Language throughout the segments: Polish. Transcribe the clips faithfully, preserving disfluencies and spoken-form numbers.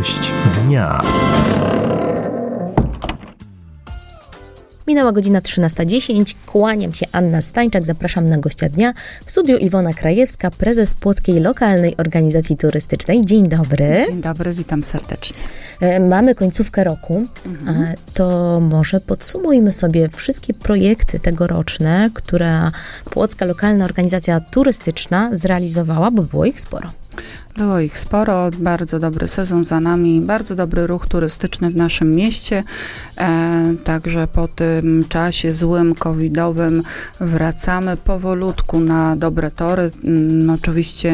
Gość dnia. Minęła godzina trzynasta dziesięć. Kłaniam się, Anna Stańczak. Zapraszam na gościa dnia. W studiu Iwona Krajewska, prezes Płockiej Lokalnej Organizacji Turystycznej. Dzień dobry. Dzień dobry, witam serdecznie. Mamy końcówkę roku. Mhm. To może podsumujmy sobie wszystkie projekty tegoroczne, które Płocka Lokalna Organizacja Turystyczna zrealizowała, bo było ich sporo. Było ich sporo, bardzo dobry sezon za nami, bardzo dobry ruch turystyczny w naszym mieście. E, także po tym czasie złym, covidowym wracamy powolutku na dobre tory. No, oczywiście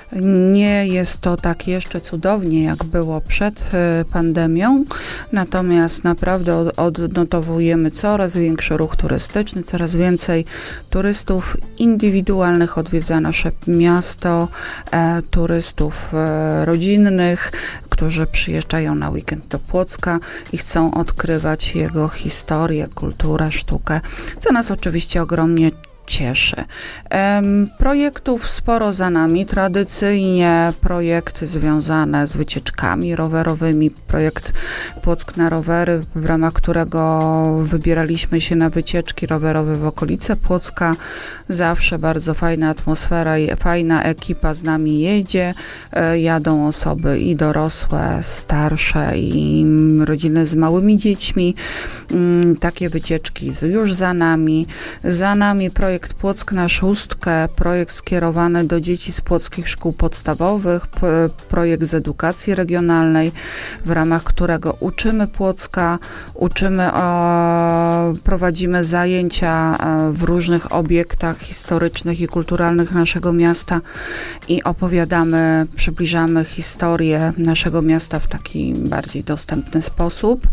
nie jest to tak jeszcze cudownie, jak było przed e, pandemią, natomiast naprawdę od, odnotowujemy coraz większy ruch turystyczny, coraz więcej turystów indywidualnych odwiedza nasze miasto, e, turystów rodzinnych, którzy przyjeżdżają na weekend do Płocka i chcą odkrywać jego historię, kulturę, sztukę, co nas oczywiście ogromnie cieszy. Um, projektów sporo za nami. Tradycyjnie projekty związane z wycieczkami rowerowymi. Projekt Płock na rowery, w ramach którego wybieraliśmy się na wycieczki rowerowe w okolice Płocka. Zawsze bardzo fajna atmosfera i fajna ekipa z nami jedzie. E, jadą osoby i dorosłe, starsze i rodziny z małymi dziećmi. Um, takie wycieczki już za nami. Za nami projekt Projekt Płock na szóstkę, projekt skierowany do dzieci z płockich szkół podstawowych, p- projekt z edukacji regionalnej, w ramach którego uczymy Płocka, uczymy, o, prowadzimy zajęcia w różnych obiektach historycznych i kulturalnych naszego miasta i opowiadamy, przybliżamy historię naszego miasta w taki bardziej dostępny sposób.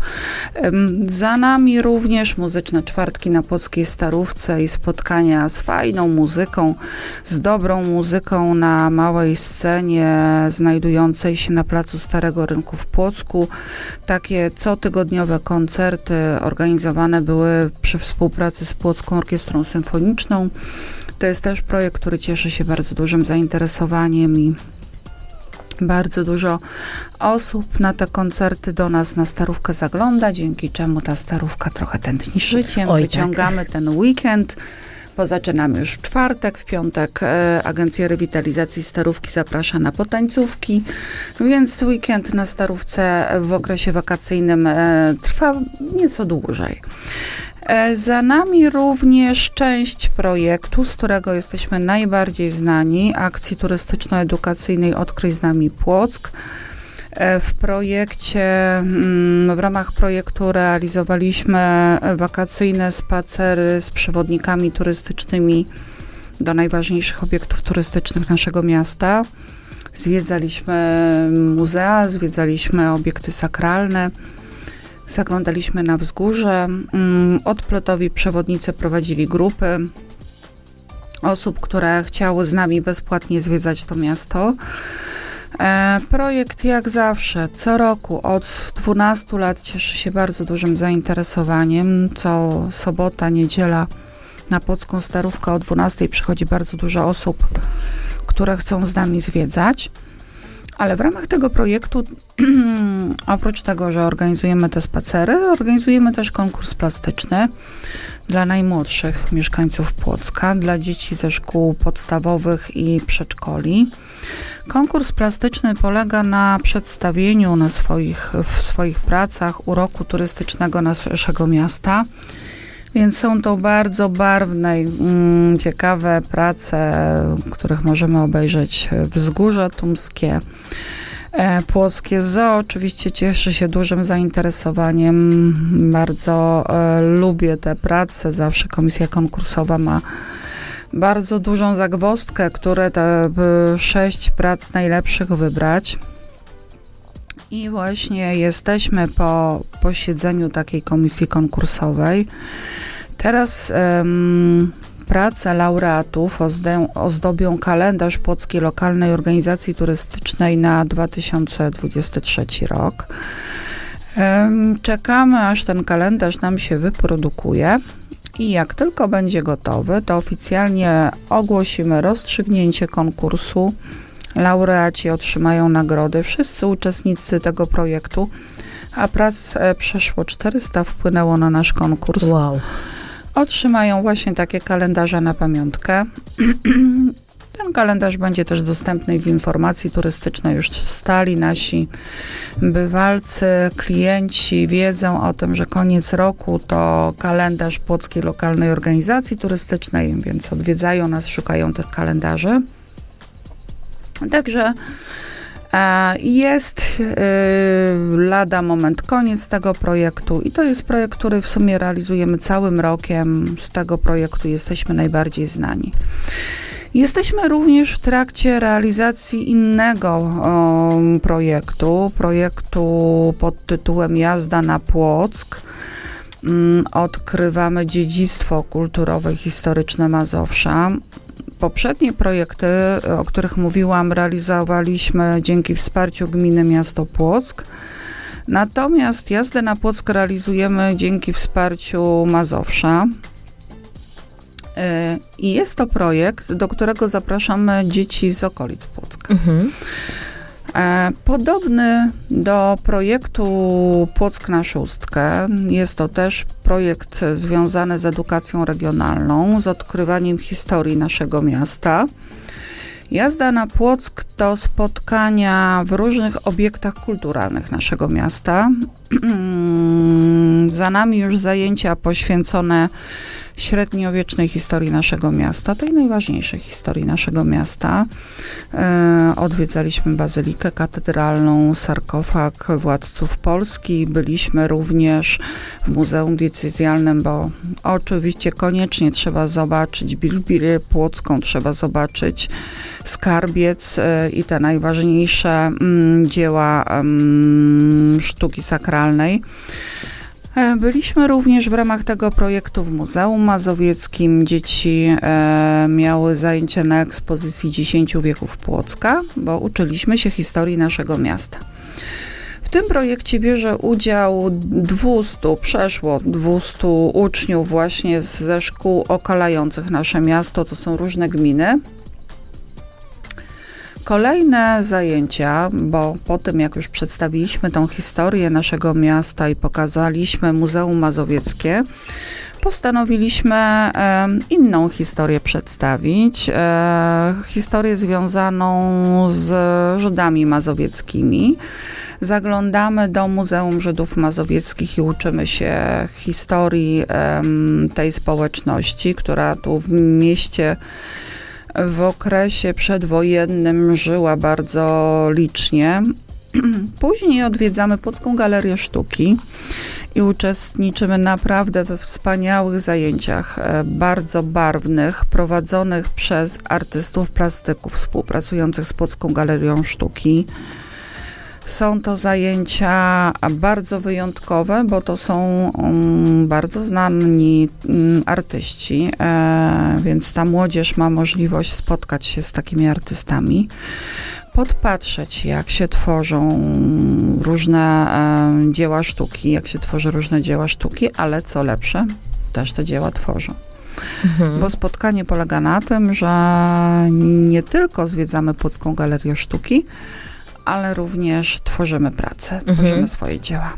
Za nami również muzyczne czwartki na Płockiej Starówce i spotkania z fajną muzyką, z dobrą muzyką na małej scenie znajdującej się na placu Starego Rynku w Płocku. Takie cotygodniowe koncerty organizowane były przy współpracy z Płocką Orkiestrą Symfoniczną. To jest też projekt, który cieszy się bardzo dużym zainteresowaniem i bardzo dużo osób na te koncerty do nas na Starówkę zagląda, dzięki czemu ta Starówka trochę tętni życiem. Oj, wyciągamy tak. ten weekend, bo zaczynamy już w czwartek, w piątek e, Agencja Rewitalizacji Starówki zaprasza na potańcówki, więc weekend na Starówce w okresie wakacyjnym e, trwa nieco dłużej. E, za nami również część projektu, z którego jesteśmy najbardziej znani, akcji turystyczno-edukacyjnej Odkryj z nami Płock. W projekcie, w ramach projektu realizowaliśmy wakacyjne spacery z przewodnikami turystycznymi do najważniejszych obiektów turystycznych naszego miasta. Zwiedzaliśmy muzea, zwiedzaliśmy obiekty sakralne, zaglądaliśmy na wzgórze. Odplotowi przewodnicy prowadzili grupy osób, które chciały z nami bezpłatnie zwiedzać to miasto. E, projekt jak zawsze, co roku od dwunastu lat cieszy się bardzo dużym zainteresowaniem. Co sobota, niedziela na Płocką Starówkę o dwunastej przychodzi bardzo dużo osób, które chcą z nami zwiedzać. Ale w ramach tego projektu, oprócz tego, że organizujemy te spacery, organizujemy też konkurs plastyczny dla najmłodszych mieszkańców Płocka, dla dzieci ze szkół podstawowych i przedszkoli. Konkurs plastyczny polega na przedstawieniu na swoich, w swoich pracach uroku turystycznego naszego miasta. Więc są to bardzo barwne i mm, ciekawe prace, których możemy obejrzeć Wzgórze Tumskie. E, Płockie Zoo oczywiście cieszy się dużym zainteresowaniem. Bardzo e, lubię te prace. Zawsze komisja konkursowa ma bardzo dużą zagwozdkę, które te sześć prac najlepszych wybrać. I właśnie jesteśmy po posiedzeniu takiej komisji konkursowej. Teraz um, prace laureatów ozdę, ozdobią kalendarz Płockiej Lokalnej Organizacji Turystycznej na dwa tysiące dwudziesty trzeci rok. Um, czekamy, aż ten kalendarz nam się wyprodukuje. I jak tylko będzie gotowy, to oficjalnie ogłosimy rozstrzygnięcie konkursu, laureaci otrzymają nagrody, wszyscy uczestnicy tego projektu, a prac przeszło czterysta wpłynęło na nasz konkurs. Wow. Otrzymają właśnie takie kalendarze na pamiątkę. Ten kalendarz będzie też dostępny w informacji turystycznej. Już stali nasi bywalcy, klienci wiedzą o tym, że koniec roku to kalendarz Płockiej Lokalnej Organizacji Turystycznej, więc odwiedzają nas, szukają tych kalendarzy. Także jest yy, lada moment koniec tego projektu i to jest projekt, który w sumie realizujemy całym rokiem. Z tego projektu jesteśmy najbardziej znani. Jesteśmy również w trakcie realizacji innego o, projektu, projektu pod tytułem Jazda na Płock. Mm, odkrywamy dziedzictwo kulturowe i historyczne Mazowsza. Poprzednie projekty, o których mówiłam, realizowaliśmy dzięki wsparciu gminy miasto Płock. Natomiast Jazdę na Płock realizujemy dzięki wsparciu Mazowsza. I jest to projekt, do którego zapraszamy dzieci z okolic Płocka. Mhm. Podobny do projektu Płock na szóstkę. Jest to też projekt związany z edukacją regionalną, z odkrywaniem historii naszego miasta. Jazda na Płock to spotkania w różnych obiektach kulturalnych naszego miasta. Za nami już zajęcia poświęcone średniowiecznej historii naszego miasta, tej najważniejszej historii naszego miasta. E, odwiedzaliśmy bazylikę katedralną, sarkofag władców Polski. Byliśmy również w Muzeum Diecezjalnym, bo oczywiście koniecznie trzeba zobaczyć Bilbilię Płocką, trzeba zobaczyć skarbiec e, i te najważniejsze m, dzieła m, sztuki sakralnej. Byliśmy również w ramach tego projektu w Muzeum Mazowieckim. Dzieci e, miały zajęcie na ekspozycji dziesięciu wieków Płocka, bo uczyliśmy się historii naszego miasta. W tym projekcie bierze udział dwieście, przeszło dwieście uczniów właśnie ze szkół okalających nasze miasto. To są różne gminy. Kolejne zajęcia, bo po tym jak już przedstawiliśmy tą historię naszego miasta i pokazaliśmy Muzeum Mazowieckie, postanowiliśmy e, inną historię przedstawić. E, historię związaną z Żydami mazowieckimi. Zaglądamy do Muzeum Żydów Mazowieckich i uczymy się historii e, tej społeczności, która tu w mieście w okresie przedwojennym żyła bardzo licznie. Później odwiedzamy Płocką Galerię Sztuki i uczestniczymy naprawdę we wspaniałych zajęciach, bardzo barwnych, prowadzonych przez artystów plastyków współpracujących z Płocką Galerią Sztuki. Są to zajęcia bardzo wyjątkowe, bo to są um, bardzo znani um, artyści, e, więc ta młodzież ma możliwość spotkać się z takimi artystami, podpatrzeć, jak się tworzą różne e, dzieła sztuki, jak się tworzy różne dzieła sztuki, ale co lepsze, też te dzieła tworzą. Mhm. Bo spotkanie polega na tym, że nie tylko zwiedzamy Płocką Galerię Sztuki, ale również tworzymy pracę, tworzymy mhm. swoje dzieła.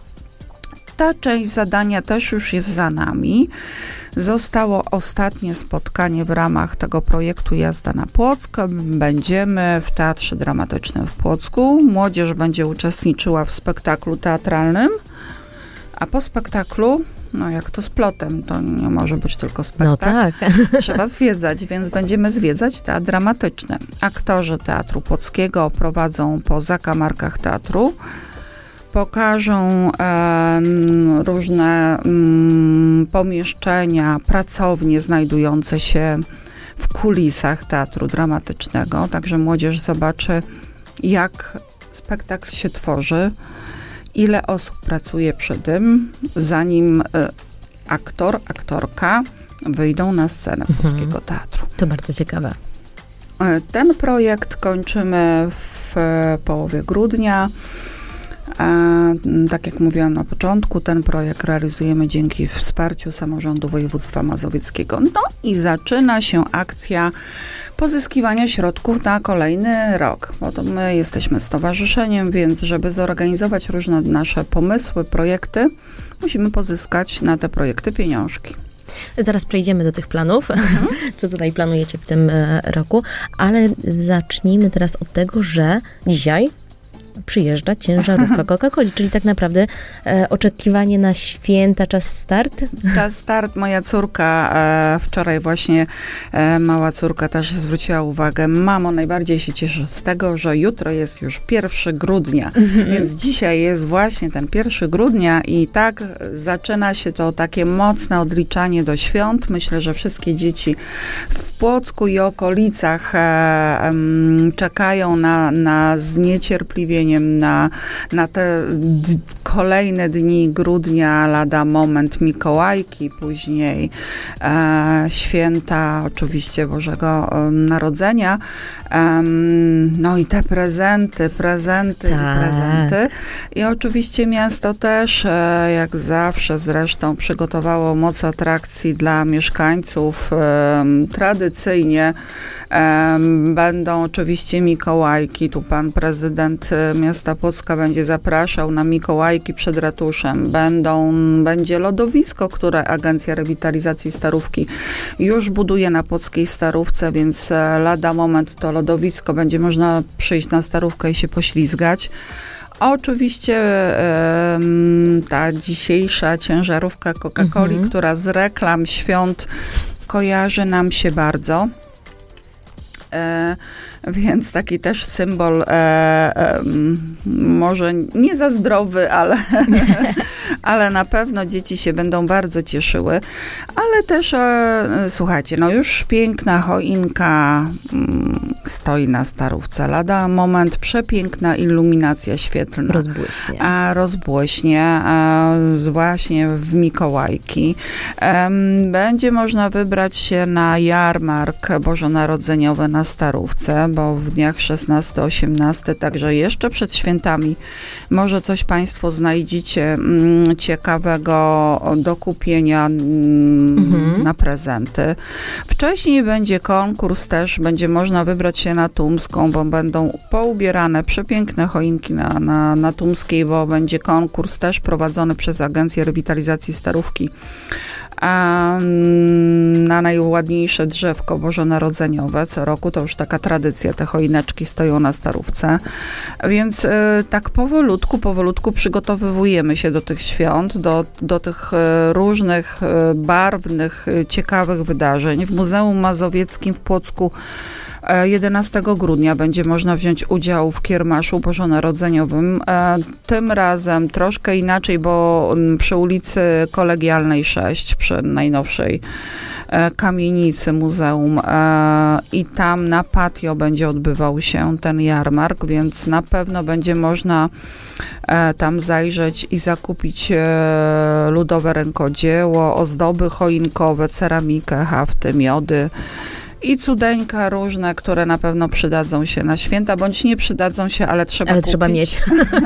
Ta część zadania też już jest za nami. Zostało ostatnie spotkanie w ramach tego projektu Jazda na Płock. Będziemy w Teatrze Dramatycznym w Płocku. Młodzież będzie uczestniczyła w spektaklu teatralnym, a po spektaklu, no jak to z plotem, to nie może być tylko spektakl. No tak. Trzeba zwiedzać, więc będziemy zwiedzać teatr dramatyczny. Aktorzy Teatru Płockiego oprowadzą po zakamarkach teatru, pokażą e, różne m, pomieszczenia, pracownie znajdujące się w kulisach teatru dramatycznego, także młodzież zobaczy, jak spektakl się tworzy, ile osób pracuje przy tym, zanim y, aktor, aktorka wyjdą na scenę mhm. Płockiego Teatru. To bardzo ciekawe. Ten projekt kończymy w połowie grudnia. A, tak jak mówiłam na początku, ten projekt realizujemy dzięki wsparciu Samorządu Województwa Mazowieckiego. No i zaczyna się akcja pozyskiwania środków na kolejny rok, bo to my jesteśmy stowarzyszeniem, więc żeby zorganizować różne nasze pomysły, projekty, musimy pozyskać na te projekty pieniążki. Zaraz przejdziemy do tych planów, mhm. co tutaj planujecie w tym roku, ale zacznijmy teraz od tego, że dzisiaj przyjeżdża ciężarówka Coca-Coli, czyli tak naprawdę e, oczekiwanie na święta, czas start? Czas start. Moja córka, e, wczoraj właśnie e, mała córka też zwróciła uwagę, mamo, najbardziej się cieszę z tego, że jutro jest już pierwszego grudnia, więc dzisiaj jest właśnie ten pierwszego grudnia i tak zaczyna się to takie mocne odliczanie do świąt. Myślę, że wszystkie dzieci w Płocku i okolicach e, e, czekają na, na zniecierpliwienie Na, na te d- kolejne dni grudnia, lada moment Mikołajki, później e, święta oczywiście Bożego e, Narodzenia. E, no i te prezenty, prezenty tak. i prezenty. I oczywiście miasto też, e, jak zawsze zresztą, przygotowało moc atrakcji dla mieszkańców. E, tradycyjnie e, będą oczywiście Mikołajki. Tu pan prezydent miasta Płocka będzie zapraszał na Mikołajki przed ratuszem. Będą, będzie lodowisko, które Agencja Rewitalizacji Starówki już buduje na Płockiej Starówce, więc lada moment to lodowisko. Będzie można przyjść na Starówkę i się poślizgać. Oczywiście e, ta dzisiejsza ciężarówka Coca-Coli, mhm. która z reklam świąt kojarzy nam się bardzo. E, więc taki też symbol, e, e, może nie za zdrowy, ale, ale na pewno dzieci się będą bardzo cieszyły. Ale też, e, słuchajcie, no już piękna choinka m, stoi na Starówce. Lada moment przepiękna iluminacja świetlna. Rozbłyśnie. A rozbłyśnie, a właśnie w Mikołajki. E, będzie można wybrać się na jarmark bożonarodzeniowy na Starówce, bo w dniach szesnastego osiemnastego, także jeszcze przed świętami, może coś Państwo znajdziecie mm, ciekawego do kupienia mm, mhm. na prezenty. Wcześniej będzie konkurs też, będzie można wybrać się na Tumską, bo będą poubierane przepiękne choinki na, na, na Tumskiej, bo będzie konkurs też prowadzony przez Agencję Rewitalizacji Starówki. A na najładniejsze drzewko bożonarodzeniowe co roku, to już taka tradycja, te choineczki stoją na Starówce, więc y, tak powolutku, powolutku przygotowujemy się do tych świąt, do, do tych y, różnych y, barwnych, y, ciekawych wydarzeń. W Muzeum Mazowieckim w Płocku jedenastego grudnia będzie można wziąć udział w kiermaszu bożonarodzeniowym. Tym razem troszkę inaczej, bo przy ulicy Kolegialnej sześć, przy najnowszej kamienicy muzeum i tam na patio będzie odbywał się ten jarmark, więc na pewno będzie można tam zajrzeć i zakupić ludowe rękodzieło, ozdoby choinkowe, ceramikę, hafty, miody i cudeńka różne, które na pewno przydadzą się na święta, bądź nie przydadzą się, ale trzeba ale kupić. trzeba mieć.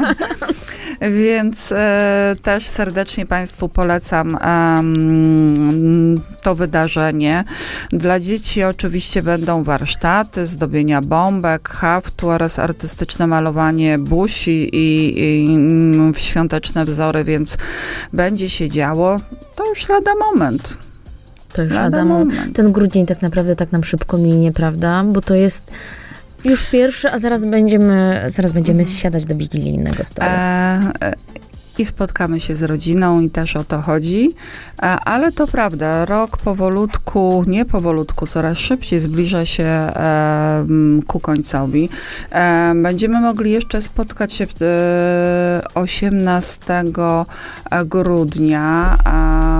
Więc e, też serdecznie Państwu polecam um, to wydarzenie. Dla dzieci oczywiście będą warsztaty, zdobienia bombek, haftu oraz artystyczne malowanie buzi i, i w świąteczne wzory, więc będzie się działo. To już lada moment. To już lada moment. Ten grudzień tak naprawdę tak nam szybko minie, prawda? Bo to jest już pierwszy, a zaraz będziemy, zaraz będziemy mhm. siadać do wigilijnego stołu. E, I spotkamy się z rodziną i też o to chodzi. E, ale to prawda, rok powolutku, nie powolutku, coraz szybciej zbliża się e, ku końcowi. E, będziemy mogli jeszcze spotkać się e, osiemnastego grudnia, a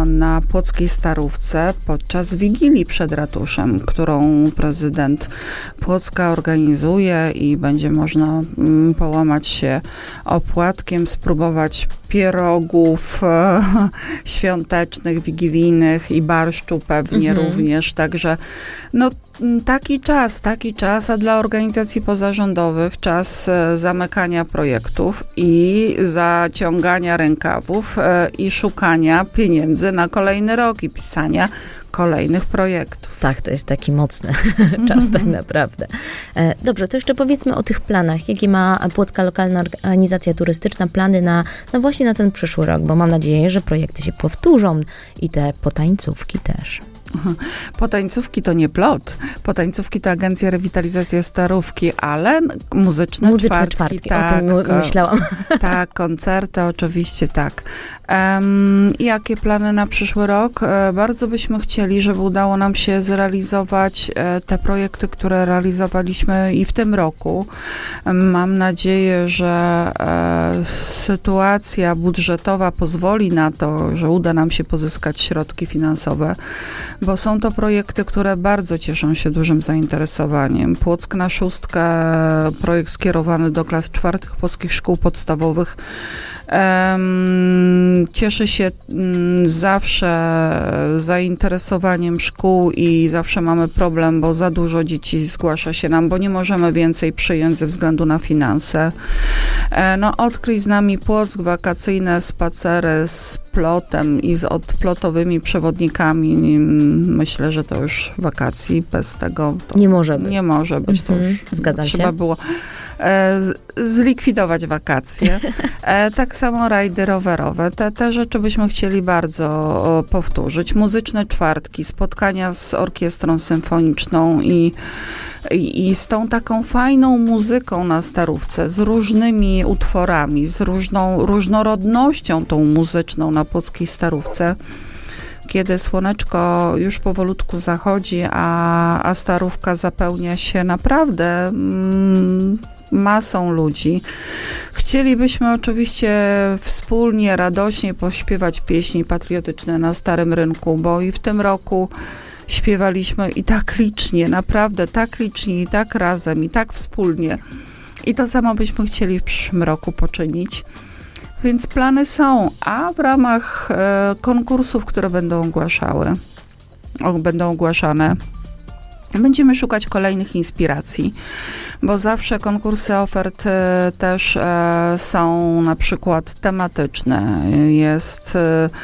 na Płockiej Starówce podczas Wigilii przed ratuszem, którą prezydent Płocka organizuje i będzie można mm, połamać się opłatkiem, spróbować pierogów e, świątecznych, wigilijnych i barszczu pewnie mhm. również. Także no taki czas, taki czas, a dla organizacji pozarządowych czas e, zamykania projektów i zaciągania rękawów e, i szukania pieniędzy na kolejny rok i pisania kolejnych projektów. Tak, to jest taki mocny czas tak naprawdę. E, dobrze, to jeszcze powiedzmy o tych planach. Jakie ma Płocka Lokalna Organizacja Turystyczna plany na, no właśnie na ten przyszły rok, bo mam nadzieję, że projekty się powtórzą i te potańcówki też. Potańcówki to nie plot. Potańcówki to Agencja Rewitalizacji Starówki, ale muzyczne, muzyczne czwartki. czwartki. Tak, o tym myślałam. Tak, koncerty oczywiście tak. Um, jakie plany na przyszły rok? E, bardzo byśmy chcieli, żeby udało nam się zrealizować e, te projekty, które realizowaliśmy i w tym roku. E, mam nadzieję, że e, sytuacja budżetowa pozwoli na to, że uda nam się pozyskać środki finansowe, bo są to projekty, które bardzo cieszą się dużym zainteresowaniem. Płock na szóstkę, projekt skierowany do klas czwartych polskich szkół podstawowych, um, cieszy się um, zawsze zainteresowaniem szkół i zawsze mamy problem, bo za dużo dzieci zgłasza się nam, bo nie możemy więcej przyjąć ze względu na finanse. E, no, odkryj z nami Płock, wakacyjne spacery z plotem i z odplotowymi przewodnikami. Myślę, że to już wakacji bez tego to nie może być. Nie może być. Mhm. To już Zgadzam trzeba się. było e, z, zlikwidować wakacje. E, tak samo rajdy rowerowe. Te, te rzeczy byśmy chcieli bardzo o, powtórzyć. Muzyczne czwartki, spotkania z orkiestrą symfoniczną i I, I z tą taką fajną muzyką na Starówce, z różnymi utworami, z różną różnorodnością tą muzyczną na Płockiej Starówce, kiedy słoneczko już powolutku zachodzi, a, a Starówka zapełnia się naprawdę mm, masą ludzi. Chcielibyśmy oczywiście wspólnie, radośnie pośpiewać pieśni patriotyczne na Starym Rynku, bo i w tym roku śpiewaliśmy i tak licznie, naprawdę tak licznie, i tak razem, i tak wspólnie. I to samo byśmy chcieli w przyszłym roku poczynić. Więc plany są, a w ramach e, konkursów, które będą ogłaszały, o, będą ogłaszane, będziemy szukać kolejnych inspiracji, bo zawsze konkursy ofert e, też e, są na przykład tematyczne. Jest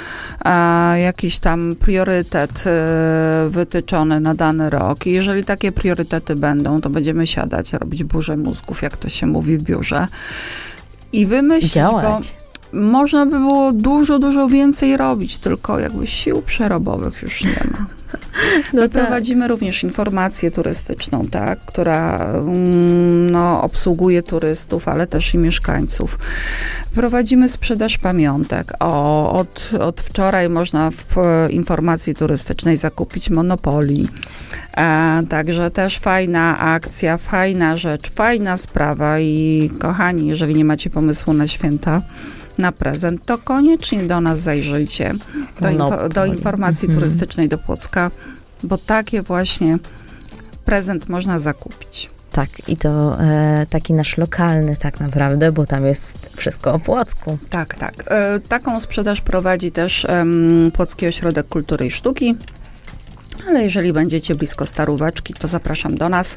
e, jakiś tam priorytet e, wytyczony na dany rok i jeżeli takie priorytety będą, to będziemy siadać, robić burzę mózgów, jak to się mówi w biurze i wymyślić, działać. Bo można by było dużo, dużo więcej robić, tylko jakby sił przerobowych już nie ma. No My tak. prowadzimy również informację turystyczną, tak, która no, obsługuje turystów, ale też i mieszkańców. Prowadzimy sprzedaż pamiątek. O, od, od wczoraj można w informacji turystycznej zakupić Monopoly. E, także też fajna akcja, fajna rzecz, fajna sprawa i kochani, jeżeli nie macie pomysłu na święta, na prezent, to koniecznie do nas zajrzyjcie, do, info, do informacji mhm. turystycznej do Płocka, bo takie właśnie prezent można zakupić. Tak, i to e, taki nasz lokalny tak naprawdę, bo tam jest wszystko o Płocku. Tak, tak. E, taką sprzedaż prowadzi też um, Płocki Ośrodek Kultury i Sztuki, ale jeżeli będziecie blisko Staróweczki, to zapraszam do nas.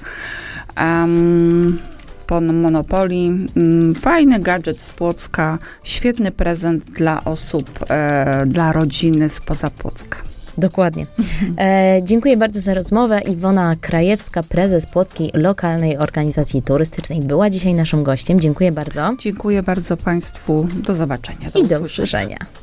Um, Monopoly, fajny gadżet z Płocka, świetny prezent dla osób, e, dla rodziny spoza Płocka. Dokładnie. E, dziękuję bardzo za rozmowę. Iwona Krajewska, prezes Płockiej Lokalnej Organizacji Turystycznej, była dzisiaj naszym gościem. Dziękuję bardzo. Dziękuję bardzo Państwu. Do zobaczenia. Do I do usłyszenia.